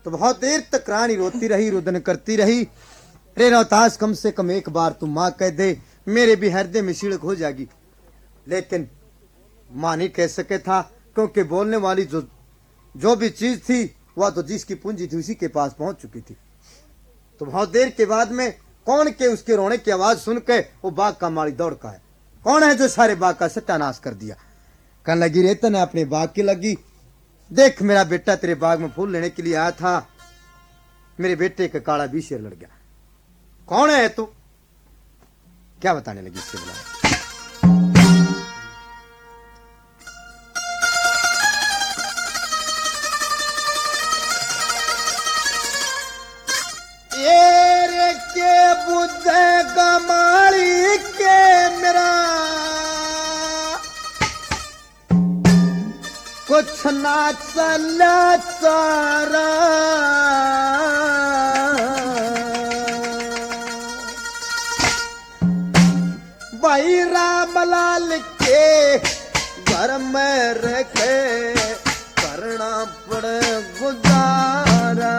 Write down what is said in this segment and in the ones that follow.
तो बहुत देर तक रानी रोती रही, रुदन करती रही। रे रोहतास, कम से कम एक बार तू माँ कह दे, मेरे भी हृदय में सिड़क हो जाएगी। लेकिन माँ नहीं कह सके था, क्योंकि बोलने वाली जो भी चीज थी वह तो जिसकी पूंजी थी उसी के पास पहुंच चुकी थी। तो बहुत देर के बाद में कौन के उसके रोने की आवाज सुन के वो बाग का माली दौड़ का है। कौन है जो सारे बाग का सत्यानाश कर दिया? कहने लगी, रेतन है अपने बाग की लगी, देख मेरा बेटा तेरे बाग में फूल लेने के लिए आया था, मेरे बेटे का काला बीशेर लड़ गया। कौन है तू? क्या बताने लगी इससे बुला? ये के बुद्ध कमाली के मेरा कुछ ना चला सारा, भाई रामलाल के घर में रखे करना पड़े गुजारा।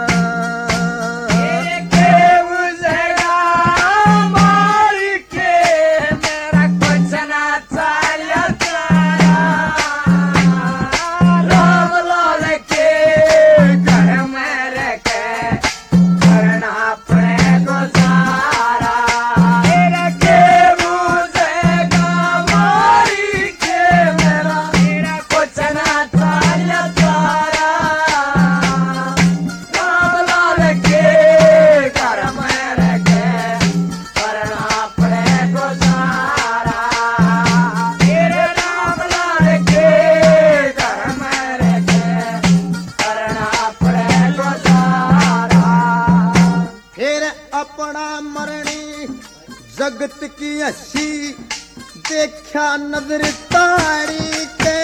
जगत की हसी देखा नजर तारी के,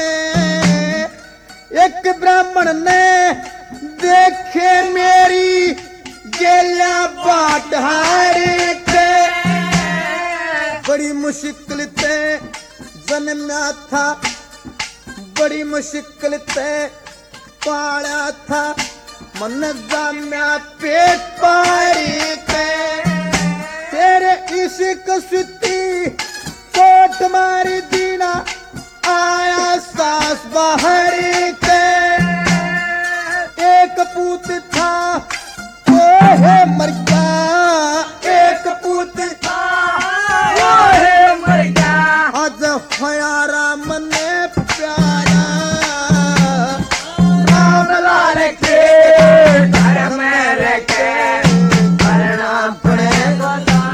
एक ब्राह्मण ने देखे मेरी गेला बाट हारे के। बड़ी मुश्किल से जन्मा था, बड़ी मुश्किल से पाला था, मन जाम्या पेट पारी के। तेरे इश्क सुती चोट मारी दीना, आया सास बाहर के। एक पूत था वो है मर गया, एक पूत था वो है मर गया। आज हयारा मन प्यारा रामलाल के घर में रह के करना पड़ेगा।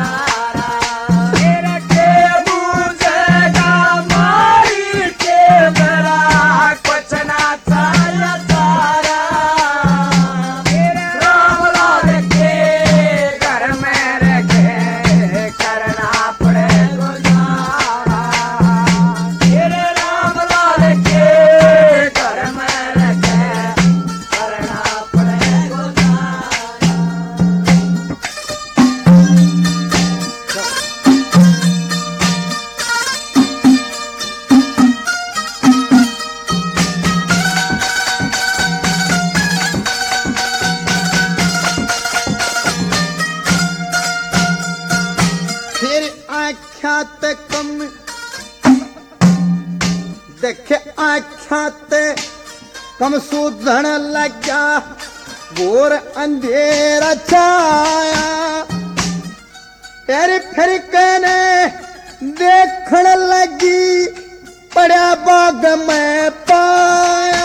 देखे आख्याते कम सूझन लगा, घोर अंधेरा छाया। फिर कहने देखने लगी, पड़ा बाग में पाया।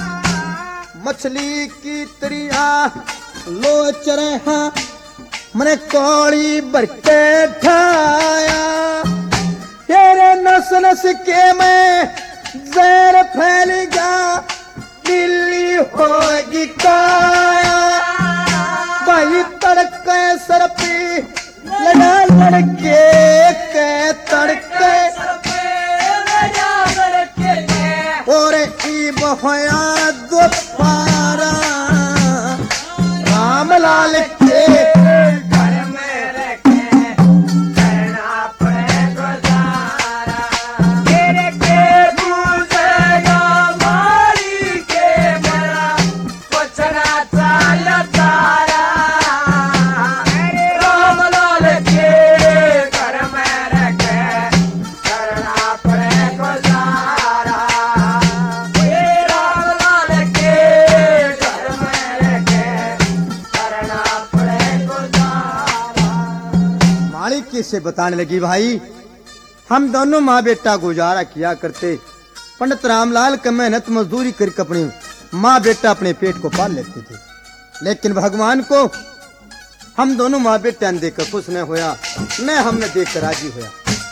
मछली की तरिया लोच रहा, मैंने कौड़ी बरके ठाया। तेरे नस नस के में जहर फैलेगा, दिल्ली होगी काया। भाई तड़के सर पे लड़ा लड़के के तड़के, और ईब होया दोपहरा रामलाल के घर में रखे करना पड़े गुजारा। तेरे के बुझेगा मारी के मेरा कुछ ना चाहिए। बारीकी से बताने लगी, भाई हम दोनों माँ बेटा गुजारा किया करते। पंडित रामलाल का मेहनत मजदूरी करके अपनी माँ बेटा अपने पेट को पाल लेते थे, लेकिन भगवान को हम दोनों माँ बेटा ने देखकर खुश न होया, न हमने देखकर राजी होया।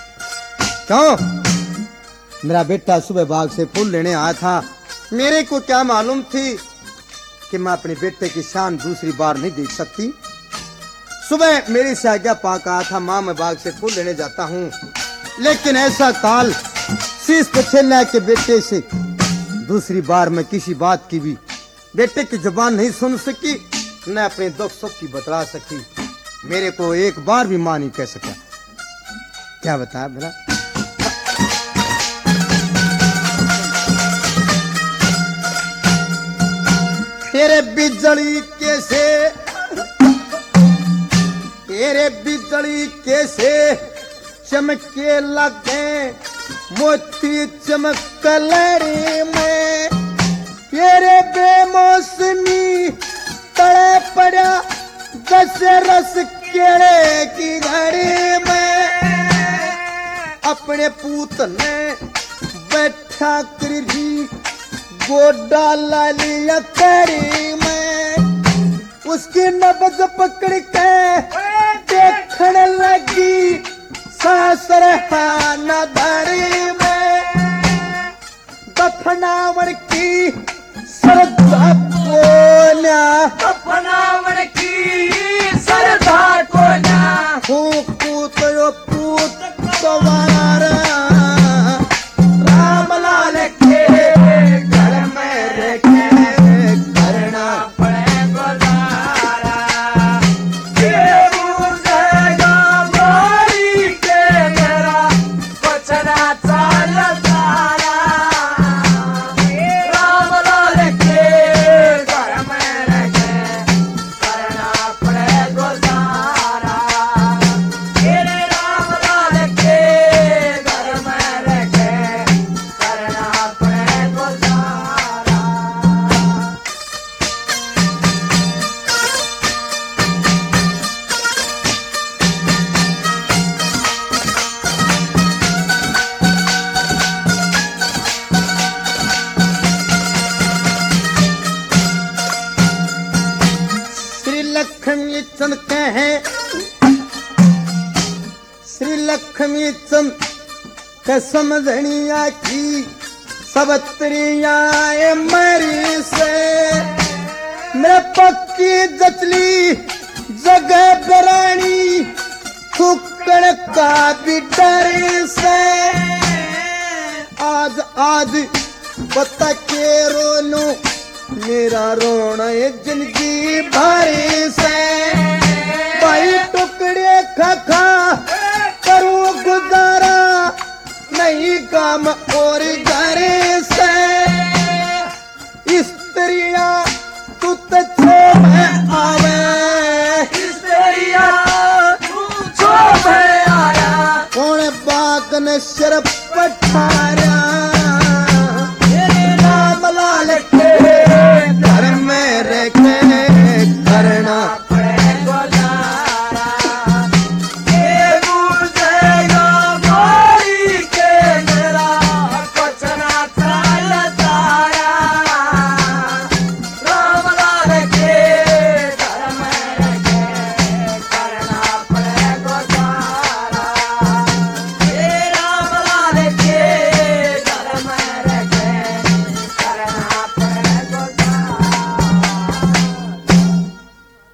क्यों? मेरा बेटा सुबह बाग से फूल लेने आया था। मेरे को क्या मालूम थी कि मैं अपने बेटे की शान दूसरी बार नहीं देख सकती। सुबह मेरी से आज्ञा पाक आया था, माँ मैं बाग से फूल लेने जाता हूँ, लेकिन ऐसा काल शीश पे छेलना के बेटे से दूसरी बार मैं किसी बात की भी बेटे की जुबान नहीं सुन सकी, न अपने दुख सुख की बतला सकी। मेरे को एक बार भी मां नहीं कह सका। क्या बताया भला? तेरे बिजली कैसे चमके लगे मोती चमक लड़ी में, तेरे बेमौसमी तड़े पड़ा दस रस केड़े की घड़ी में। अपने पूत ने बैठा कर ही गोडा ला लिया करी में, उसकी नब्ज पकड़ के देखने लगी सासर खाना धरी में। दफनावन की श्रद्धा को ना, दफनावन की श्रद्धा को ना, पूत यो पूत सवारा रामलाल के घर में रखे करना पड़े गुजारा। ये मुझेगा मारी के मेरा कुछ ना चाल सारा। रामलाल के घर में रखे करना पड़े गुजारा। तेरे रामलाल के घर में रखे करना पड़े गुजारा। श्री लक्ष्मी चंद कहे, श्री लक्ष्मी चंद कसम धनिया की सबत्रिया मरी से। मेरे पक्की जचली जगह बरानी थुक्कड़ का भी डर से। आज बता के रोनू मेरा रोना है जिंदगी भर से। भाई टुकड़े खा करूं गुजारा, नहीं काम और घर से। स्त्रियां तू तो में आवे, स्त्रियां तू छो में आया। कौन बाग ने शर्फ